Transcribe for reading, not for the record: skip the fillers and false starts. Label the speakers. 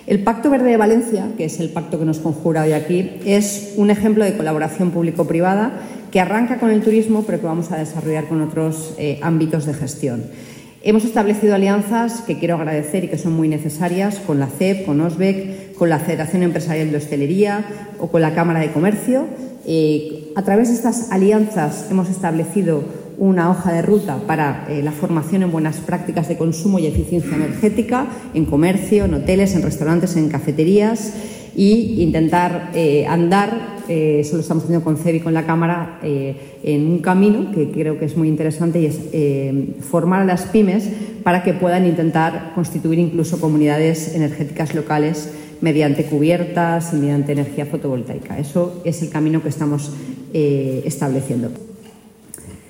Speaker 1: El Pacto Verde de Valencia, que es el pacto que nos conjura hoy aquí, es un ejemplo de colaboración público-privada que arranca con el turismo, pero que vamos a desarrollar con otros ámbitos de gestión. Hemos establecido alianzas que quiero agradecer y que son muy necesarias con la CEP, con OSBEC, con la Federación Empresarial de Hostelería o con la Cámara de Comercio. A través de estas alianzas hemos establecido una hoja de ruta para la formación en buenas prácticas de consumo y eficiencia energética en comercio, en hoteles, en restaurantes, en cafeterías y intentar andar, eso lo estamos haciendo con CEB y con la Cámara, en un camino que creo que es muy interesante y es formar a las pymes para que puedan intentar constituir incluso comunidades energéticas locales mediante cubiertas y mediante energía fotovoltaica. Eso es el camino que estamos estableciendo.